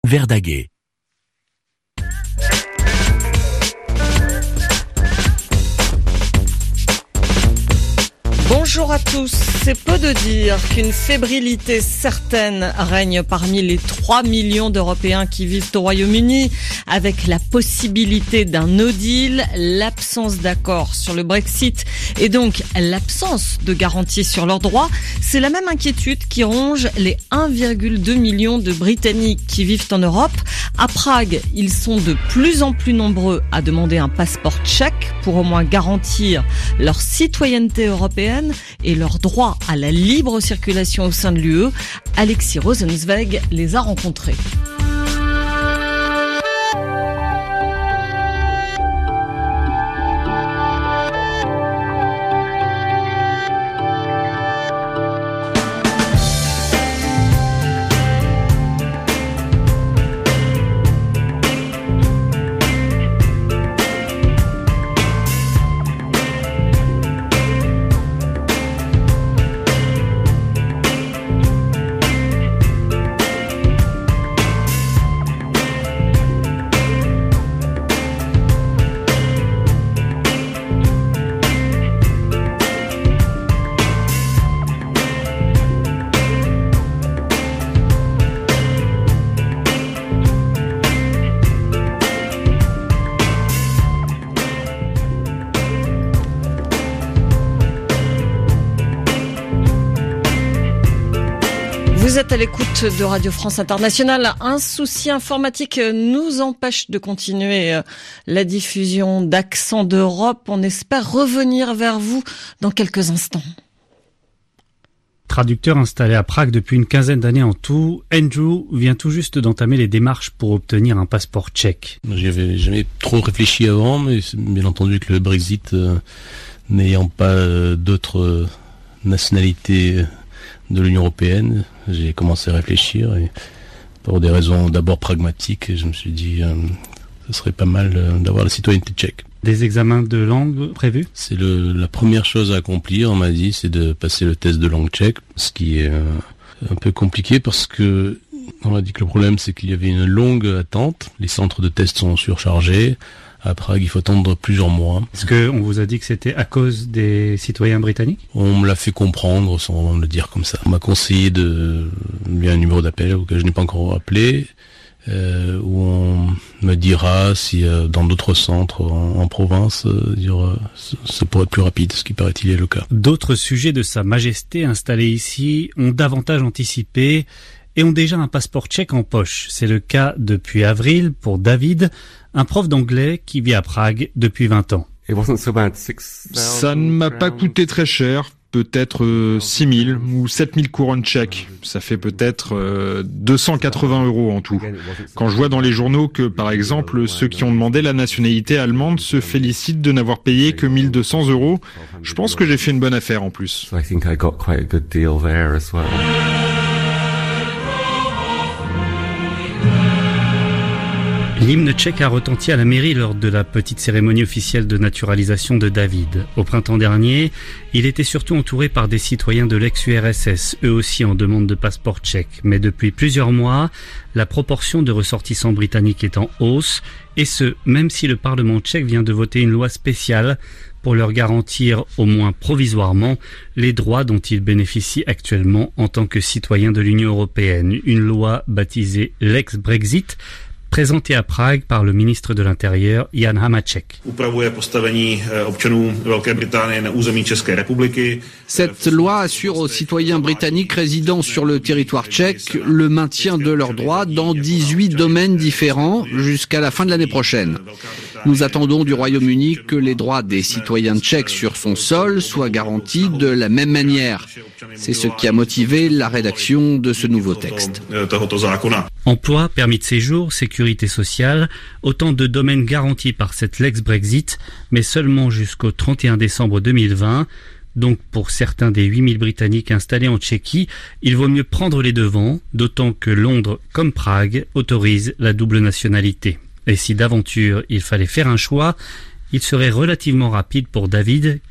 Verdaguer. Bonjour à tous. C'est peu de dire qu'une fébrilité certaine règne parmi les 3 millions d'Européens qui vivent au Royaume-Uni, avec la possibilité d'un no deal, l'absence d'accord sur le Brexit et donc l'absence de garantie sur leurs droits. C'est la même inquiétude qui ronge les 1,2 million de Britanniques qui vivent en Europe. À Prague, ils sont de plus en plus nombreux à demander un passeport tchèque pour au moins garantir leur citoyenneté européenne et leur droit à la libre circulation au sein de l'UE. Alexis Rosenzweig les a rencontrés. Vous êtes à l'écoute de Radio France Internationale. Un souci informatique nous empêche de continuer la diffusion d'Accent d'Europe. On espère revenir vers vous dans quelques instants. Traducteur installé à Prague depuis une quinzaine d'années en tout, Andrew vient tout juste d'entamer les démarches pour obtenir un passeport tchèque. J'y avais jamais trop réfléchi avant, mais bien entendu que le Brexit, n'ayant pas d'autres nationalités de l'Union européenne, j'ai commencé à réfléchir et pour des raisons d'abord pragmatiques, je me suis dit ce serait pas mal d'avoir la citoyenneté tchèque. Des examens de langue prévus ? C'est la première chose à accomplir, on m'a dit, c'est de passer le test de langue tchèque, ce qui est un peu compliqué parce que on m'a dit que le problème c'est qu'il y avait une longue attente, les centres de tests sont surchargés. À Prague, il faut attendre plusieurs mois. Est-ce qu'on vous a dit que c'était à cause des citoyens britanniques ? On me l'a fait comprendre sans vraiment me le dire comme ça. On m'a conseillé il y a un numéro d'appel auquel je n'ai pas encore appelé, où on me dira si dans d'autres centres en province, ça pourrait être plus rapide, ce qui paraît-il est le cas. D'autres sujets de Sa Majesté installés ici ont davantage anticipé et ont déjà un passeport tchèque en poche. C'est le cas depuis avril pour David, un prof d'anglais qui vit à Prague depuis 20 ans. Ça ne m'a pas coûté très cher, peut-être 6 000 ou 7 000 couronnes tchèques. Ça fait peut-être 280 € en tout. Quand je vois dans les journaux que, par exemple, ceux qui ont demandé la nationalité allemande se félicitent de n'avoir payé que 1 200 €, je pense que j'ai fait une bonne affaire en plus. L'hymne tchèque a retenti à la mairie lors de la petite cérémonie officielle de naturalisation de David. Au printemps dernier, il était surtout entouré par des citoyens de l'ex-URSS, eux aussi en demande de passeport tchèque. Mais depuis plusieurs mois, la proportion de ressortissants britanniques est en hausse, et ce, même si le Parlement tchèque vient de voter une loi spéciale pour leur garantir, au moins provisoirement, les droits dont ils bénéficient actuellement en tant que citoyens de l'Union européenne. Une loi baptisée l'ex-Brexit, présenté à Prague par le ministre de l'Intérieur Jan Hamáček. Cette loi assure aux citoyens britanniques résidant sur le territoire tchèque le maintien de leurs droits dans 18 domaines différents jusqu'à la fin de l'année prochaine. Nous attendons du Royaume-Uni que les droits des citoyens tchèques sur son sol soient garantis de la même manière. C'est ce qui a motivé la rédaction de ce nouveau texte. Emploi, permis de séjour, sécurité sociale, autant de domaines garantis par cette Lex-Brexit, mais seulement jusqu'au 31 décembre 2020. Donc pour certains des 8000 Britanniques installés en Tchéquie, il vaut mieux prendre les devants, d'autant que Londres comme Prague autorisent la double nationalité. Et si d'aventure il fallait faire un choix, il serait relativement rapide pour David, qui est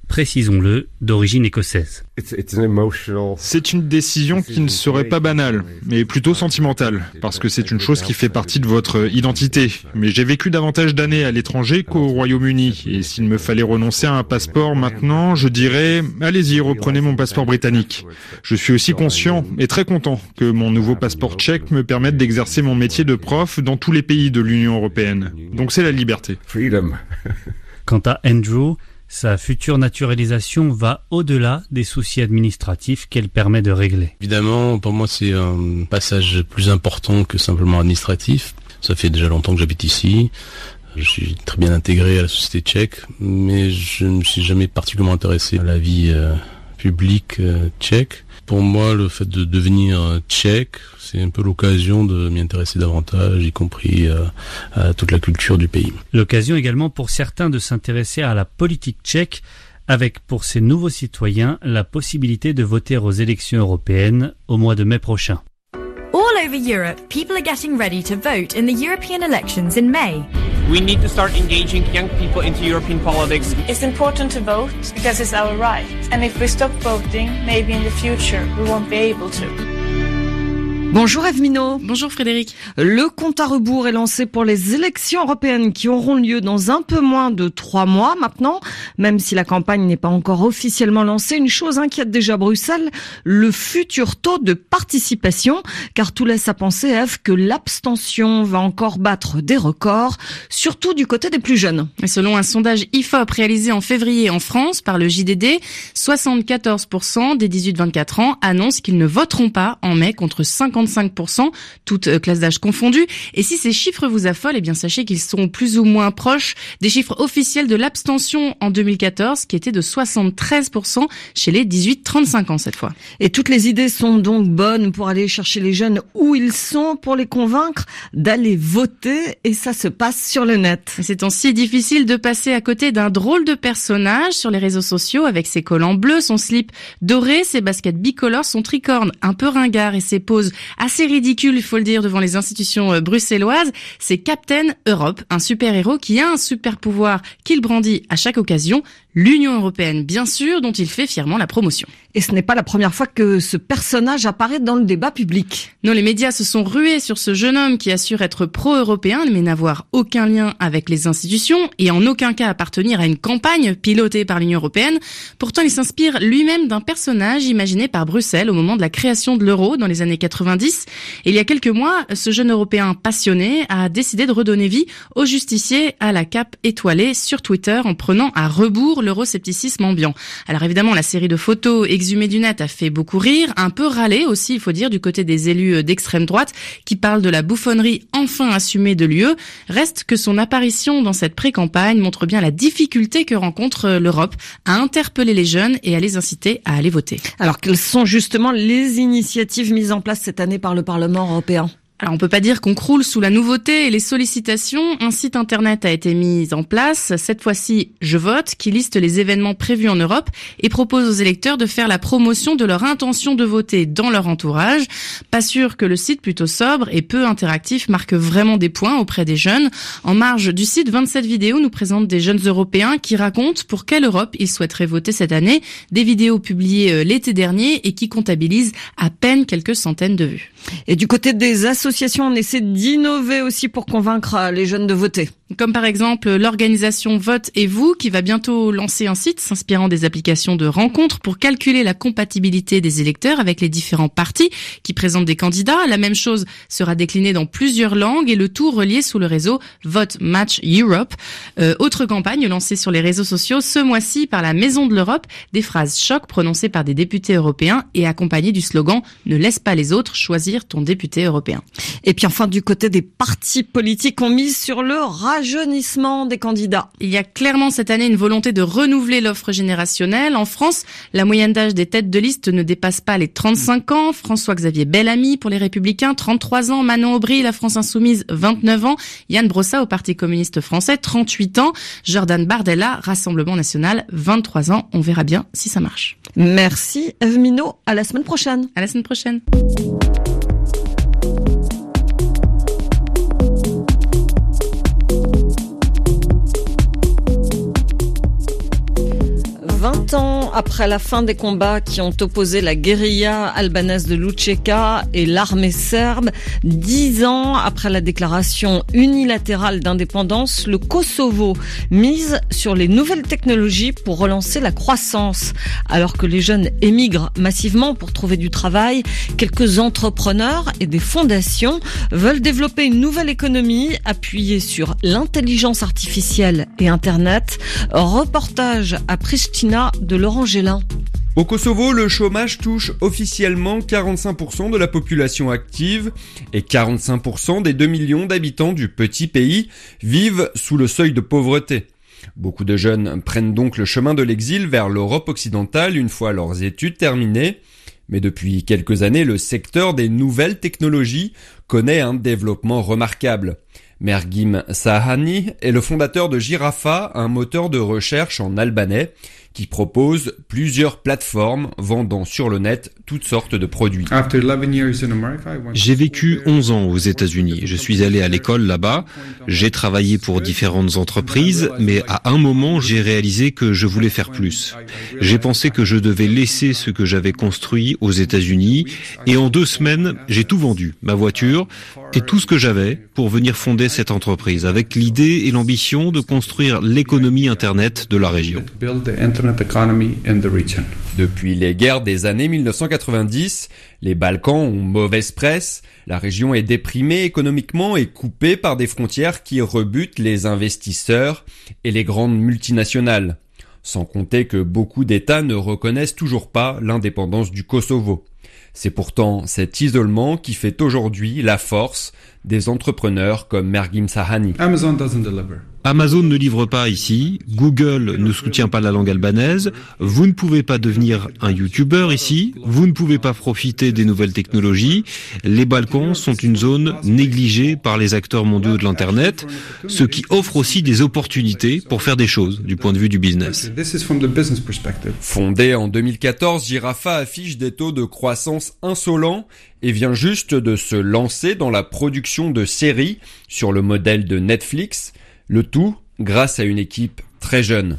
précisons-le, d'origine écossaise. C'est une décision qui ne serait pas banale, mais plutôt sentimentale, parce que c'est une chose qui fait partie de votre identité. Mais j'ai vécu davantage d'années à l'étranger qu'au Royaume-Uni, et s'il me fallait renoncer à un passeport maintenant, je dirais « Allez-y, reprenez mon passeport britannique ». Je suis aussi conscient et très content que mon nouveau passeport tchèque me permette d'exercer mon métier de prof dans tous les pays de l'Union européenne. Donc c'est la liberté. Quant à Andrew, sa future naturalisation va au-delà des soucis administratifs qu'elle permet de régler. Évidemment, pour moi, c'est un passage plus important que simplement administratif. Ça fait déjà longtemps que j'habite ici. Je suis très bien intégré à la société tchèque, mais je ne me suis jamais particulièrement intéressé à la vie publique tchèque. Pour moi, le fait de devenir tchèque, c'est un peu l'occasion de m'y intéresser davantage, y compris à toute la culture du pays. L'occasion également pour certains de s'intéresser à la politique tchèque, avec pour ces nouveaux citoyens la possibilité de voter aux élections européennes au mois de mai prochain. All over Europe, people are getting ready to vote in the European elections in May. We need to start engaging young people into European politics. It's important to vote because it's our right. And if we stop voting, maybe in the future we won't be able to. Bonjour Ève Minot. Bonjour Frédéric. Le compte à rebours est lancé pour les élections européennes qui auront lieu dans un peu moins de 3 mois maintenant. Même si la campagne n'est pas encore officiellement lancée, une chose inquiète déjà Bruxelles, le futur taux de participation. Car tout laisse à penser, Ève, que l'abstention va encore battre des records, surtout du côté des plus jeunes. Et selon un sondage IFOP réalisé en février en France par le JDD, 74% des 18-24 ans annoncent qu'ils ne voteront pas en mai contre 55%, toutes classes d'âge confondues. Et si ces chiffres vous affolent, eh bien sachez qu'ils sont plus ou moins proches des chiffres officiels de l'abstention en 2014, qui était de 73% chez les 18-35 ans cette fois. Et toutes les idées sont donc bonnes pour aller chercher les jeunes où ils sont, pour les convaincre d'aller voter, et ça se passe sur le net. Et c'est si difficile de passer à côté d'un drôle de personnage sur les réseaux sociaux avec ses collants bleus, son slip doré, ses baskets bicolores, son tricorne un peu ringard et ses poses assez ridicule, il faut le dire, devant les institutions bruxelloises. C'est Captain Europe, un super-héros qui a un super-pouvoir qu'il brandit à chaque occasion, l'Union européenne, bien sûr, dont il fait fièrement la promotion. Et ce n'est pas la première fois que ce personnage apparaît dans le débat public. Non, les médias se sont rués sur ce jeune homme qui assure être pro-européen, mais n'avoir aucun lien avec les institutions et en aucun cas appartenir à une campagne pilotée par l'Union européenne. Pourtant, il s'inspire lui-même d'un personnage imaginé par Bruxelles au moment de la création de l'euro dans les années 90. Et il y a quelques mois, ce jeune Européen passionné a décidé de redonner vie au justicier à la cape étoilée sur Twitter en prenant à rebours l'euroscepticisme ambiant. Alors évidemment, la série de photos exhumées du net a fait beaucoup rire, un peu râler aussi, il faut dire, du côté des élus d'extrême droite qui parlent de la bouffonnerie enfin assumée de l'UE. Reste que son apparition dans cette pré-campagne montre bien la difficulté que rencontre l'Europe à interpeller les jeunes et à les inciter à aller voter. Alors quelles sont justement les initiatives mises en place cette année par le Parlement européen ? Alors on peut pas dire qu'on croule sous la nouveauté et les sollicitations. Un site internet a été mis en place, cette fois-ci Je vote, qui liste les événements prévus en Europe et propose aux électeurs de faire la promotion de leur intention de voter dans leur entourage. Pas sûr que le site, plutôt sobre et peu interactif, marque vraiment des points auprès des jeunes. En marge du site, 27 vidéos nous présentent des jeunes Européens qui racontent pour quelle Europe ils souhaiteraient voter cette année. Des vidéos publiées l'été dernier et qui comptabilisent à peine quelques centaines de vues. Et du côté des associations, on essaie d'innover aussi pour convaincre les jeunes de voter. Comme par exemple l'organisation Vote et vous, qui va bientôt lancer un site s'inspirant des applications de rencontres pour calculer la compatibilité des électeurs avec les différents partis qui présentent des candidats. La même chose sera déclinée dans plusieurs langues et le tout relié sous le réseau Vote Match Europe. Autre campagne lancée sur les réseaux sociaux ce mois-ci par la Maison de l'Europe, des phrases choc prononcées par des députés européens et accompagnées du slogan « Ne laisse pas les autres choisir ton député européen ». Et puis enfin, du côté des partis politiques, on mise sur le rajeunissement des candidats. Il y a clairement cette année une volonté de renouveler l'offre générationnelle. En France, la moyenne d'âge des têtes de liste ne dépasse pas les 35 ans. François-Xavier Bellamy pour les Républicains, 33 ans. Manon Aubry, la France Insoumise, 29 ans. Yann Brossat au Parti communiste français, 38 ans. Jordan Bardella, Rassemblement national, 23 ans. On verra bien si ça marche. Merci Ève Minot, à la semaine prochaine. À la semaine prochaine. ans après la fin des combats qui ont opposé la guérilla albanaise de Lučeka et l'armée serbe, 10 ans après la déclaration unilatérale d'indépendance, le Kosovo mise sur les nouvelles technologies pour relancer la croissance. Alors que les jeunes émigrent massivement pour trouver du travail, quelques entrepreneurs et des fondations veulent développer une nouvelle économie appuyée sur l'intelligence artificielle et Internet. Reportage à Pristina de Laurent Gélin. Au Kosovo, le chômage touche officiellement 45% de la population active et 45% des 2 millions d'habitants du petit pays vivent sous le seuil de pauvreté. Beaucoup de jeunes prennent donc le chemin de l'exil vers l'Europe occidentale une fois leurs études terminées. Mais depuis quelques années, le secteur des nouvelles technologies connaît un développement remarquable. Mergim Sahani est le fondateur de Girafa, un moteur de recherche en albanais qui propose plusieurs plateformes vendant sur le net toutes sortes de produits. J'ai vécu 11 ans aux États-Unis. Je suis allé à l'école là-bas. J'ai travaillé pour différentes entreprises, mais à un moment, j'ai réalisé que je voulais faire plus. J'ai pensé que je devais laisser ce que j'avais construit aux États-Unis et en 2 semaines, j'ai tout vendu, ma voiture et tout ce que j'avais pour venir fonder cette entreprise avec l'idée et l'ambition de construire l'économie Internet de la région. Depuis les guerres des années 1990, les Balkans ont mauvaise presse, la région est déprimée économiquement et coupée par des frontières qui rebutent les investisseurs et les grandes multinationales. Sans compter que beaucoup d'États ne reconnaissent toujours pas l'indépendance du Kosovo. C'est pourtant cet isolement qui fait aujourd'hui la force des entrepreneurs comme Mergim Sahani. Amazon ne livre pas ici, Google ne soutient pas la langue albanaise, vous ne pouvez pas devenir un YouTuber ici, vous ne pouvez pas profiter des nouvelles technologies, les Balkans sont une zone négligée par les acteurs mondiaux de l'Internet, ce qui offre aussi des opportunités pour faire des choses du point de vue du business. Fondée en 2014, Girafa affiche des taux de croissance insolents et vient juste de se lancer dans la production de séries sur le modèle de Netflix, le tout grâce à une équipe très jeune.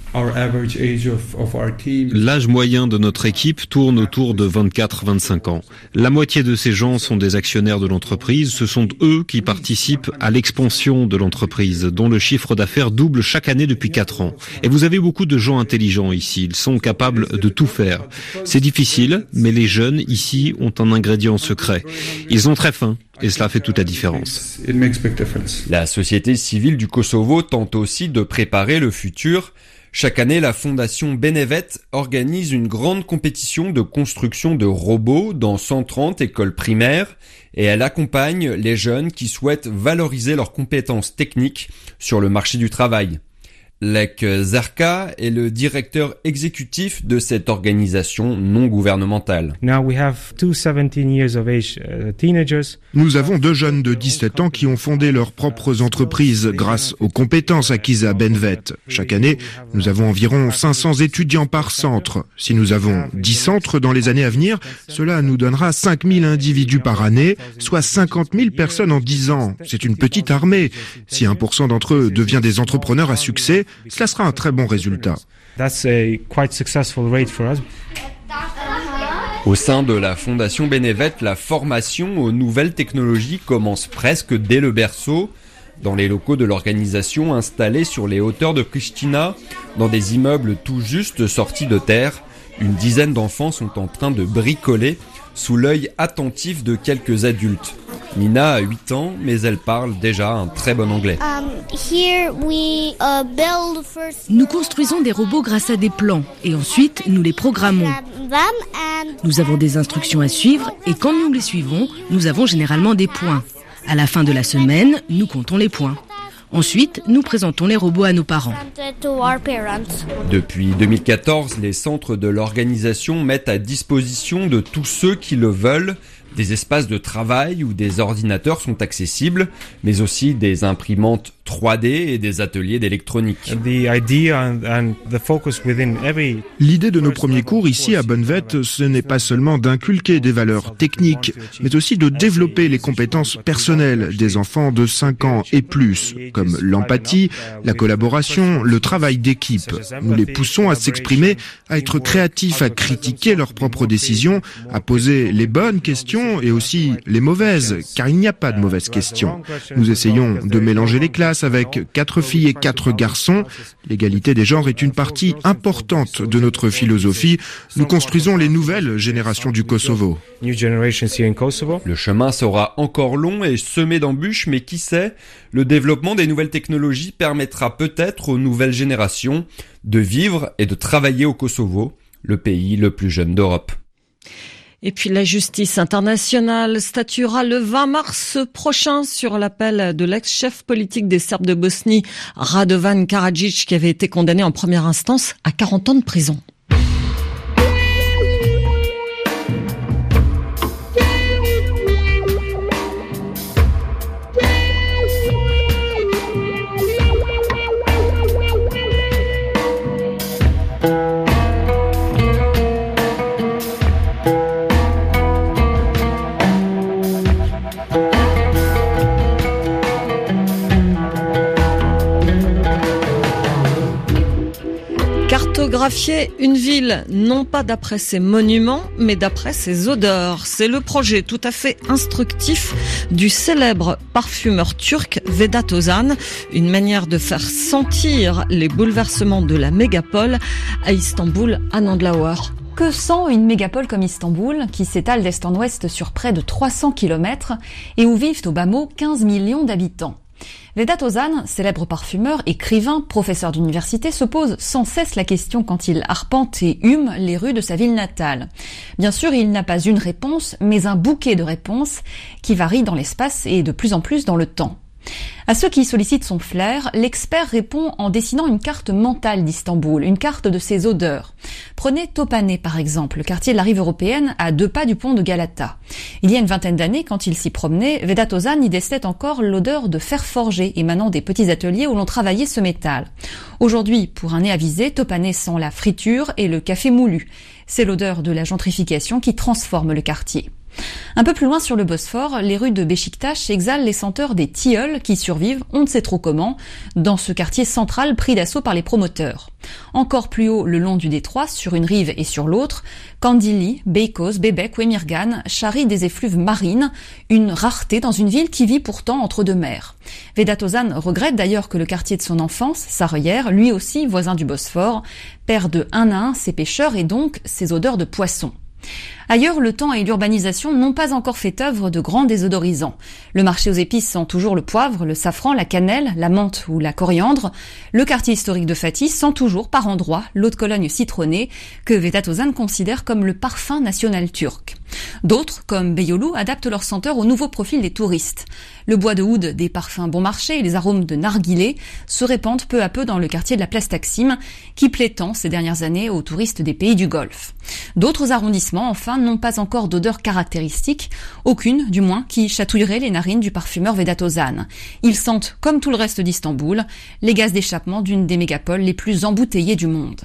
L'âge moyen de notre équipe tourne autour de 24-25 ans. La moitié de ces gens sont des actionnaires de l'entreprise. Ce sont eux qui participent à l'expansion de l'entreprise, dont le chiffre d'affaires double chaque année depuis 4 ans. Et vous avez beaucoup de gens intelligents ici. Ils sont capables de tout faire. C'est difficile, mais les jeunes ici ont un ingrédient secret. Ils ont très faim. Et cela fait toute la différence. La société civile du Kosovo tente aussi de préparer le futur. Chaque année, la fondation Benevet organise une grande compétition de construction de robots dans 130 écoles primaires et elle accompagne les jeunes qui souhaitent valoriser leurs compétences techniques sur le marché du travail. Lek Zerka est le directeur exécutif de cette organisation non gouvernementale. Nous avons 2 jeunes de 17 ans qui ont fondé leurs propres entreprises grâce aux compétences acquises à Benevet. Chaque année, nous avons environ 500 étudiants par centre. Si nous avons 10 centres dans les années à venir, cela nous donnera 5000 individus par année, soit 50 000 personnes en 10 ans. C'est une petite armée. Si 1% d'entre eux devient des entrepreneurs à succès, cela sera un très bon résultat. Au sein de la Fondation Benevet, la formation aux nouvelles technologies commence presque dès le berceau. Dans les locaux de l'organisation installés sur les hauteurs de Pristina, dans des immeubles tout juste sortis de terre, une dizaine d'enfants sont en train de bricoler sous l'œil attentif de quelques adultes. Nina a 8 ans, mais elle parle déjà un très bon anglais. Nous construisons des robots grâce à des plans et ensuite nous les programmons. Nous avons des instructions à suivre et quand nous les suivons, nous avons généralement des points. À la fin de la semaine, nous comptons les points. Ensuite, nous présentons les robots à nos parents. Depuis 2014, les centres de l'organisation mettent à disposition de tous ceux qui le veulent des espaces de travail où des ordinateurs sont accessibles, mais aussi des imprimantes 3D et des ateliers d'électronique. L'idée de nos premiers cours ici à Bonnevette, ce n'est pas seulement d'inculquer des valeurs techniques, mais aussi de développer les compétences personnelles des enfants de 5 ans et plus, comme l'empathie, la collaboration, le travail d'équipe. Nous les poussons à s'exprimer, à être créatifs, à critiquer leurs propres décisions, à poser les bonnes questions et aussi les mauvaises, car il n'y a pas de mauvaises questions. Nous essayons de mélanger les classes avec 4 filles et 4 garçons. L'égalité des genres est une partie importante de notre philosophie. Nous construisons les nouvelles générations du Kosovo. Le chemin sera encore long et semé d'embûches, mais qui sait, le développement des nouvelles technologies permettra peut-être aux nouvelles générations de vivre et de travailler au Kosovo, le pays le plus jeune d'Europe. Et puis la justice internationale statuera le 20 mars prochain sur l'appel de l'ex-chef politique des Serbes de Bosnie, Radovan Karadzic, qui avait été condamné en première instance à 40 ans de prison. Cartographier une ville, non pas d'après ses monuments, mais d'après ses odeurs. C'est le projet tout à fait instructif du célèbre parfumeur turc Vedat Ozan, une manière de faire sentir les bouleversements de la mégapole à Istanbul, à Nandlauer. Que sent une mégapole comme Istanbul, qui s'étale d'est en ouest sur près de 300 km et où vivent au bas mot 15 millions d'habitants? Vedat Ozan, célèbre parfumeur, écrivain, professeur d'université, se pose sans cesse la question quand il arpente et hume les rues de sa ville natale. Bien sûr, il n'a pas une réponse, mais un bouquet de réponses qui varient dans l'espace et de plus en plus dans le temps. À ceux qui sollicitent son flair, l'expert répond en dessinant une carte mentale d'Istanbul, une carte de ses odeurs. Prenez Tophané par exemple, le quartier de la rive européenne à 2 pas du pont de Galata. Il y a une vingtaine d'années, quand il s'y promenait, Vedat Ozan y décelait encore l'odeur de fer forgé émanant des petits ateliers où l'on travaillait ce métal. Aujourd'hui, pour un nez avisé, Tophané sent la friture et le café moulu. C'est l'odeur de la gentrification qui transforme le quartier. Un peu plus loin sur le Bosphore, les rues de Beşiktaş exhalent les senteurs des tilleuls qui survivent, on ne sait trop comment, dans ce quartier central pris d'assaut par les promoteurs. Encore plus haut, le long du détroit, sur une rive et sur l'autre, Kandilli, Beykoz, Bebek ou Emirgan charrient des effluves marines, une rareté dans une ville qui vit pourtant entre deux mers. Vedat Ozan regrette d'ailleurs que le quartier de son enfance, Sarıyer, lui aussi voisin du Bosphore, perde un à un ses pêcheurs et donc ses odeurs de poissons. Ailleurs, le temps et l'urbanisation n'ont pas encore fait œuvre de grands désodorisants. Le marché aux épices sent toujours le poivre, le safran, la cannelle, la menthe ou la coriandre. Le quartier historique de Fatih sent toujours par endroits l'eau de Cologne citronnée que Vedat Ozan considère comme le parfum national turc. D'autres, comme Beyoğlu, adaptent leur senteur au nouveau profil des touristes. Le bois de oud des parfums bon marché et les arômes de narguilé se répandent peu à peu dans le quartier de la place Taksim, qui plaît tant ces dernières années aux touristes des pays du Golfe. D'autres arrondissements, enfin, n'ont pas encore d'odeur caractéristique, aucune du moins qui chatouillerait les narines du parfumeur Vedat Ozan. Ils sentent, comme tout le reste d'Istanbul, les gaz d'échappement d'une des mégapoles les plus embouteillées du monde.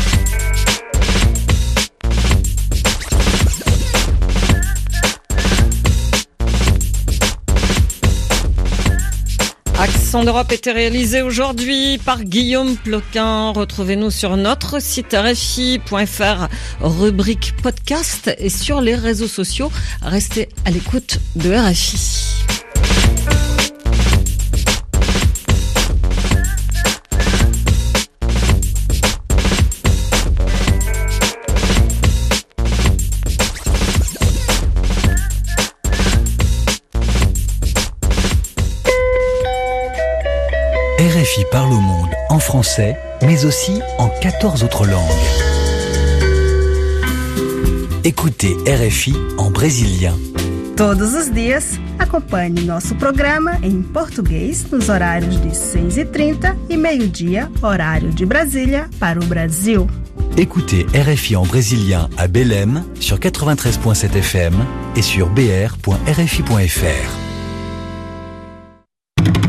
Accent d'Europe était réalisé aujourd'hui par Guillaume Ploquin. Retrouvez-nous sur notre site RFI.fr, rubrique podcast et sur les réseaux sociaux. Restez à l'écoute de RFI. RFI parle au monde en français, mais aussi en 14 autres langues. Écoutez RFI en brésilien. Todos os dias, acompanhe nosso programa em português nos horários de 6h30 e meio-dia, horário de Brasília, para o Brasil. Écoutez RFI en brésilien à Belém sur 93.7 FM et sur br.rfi.fr.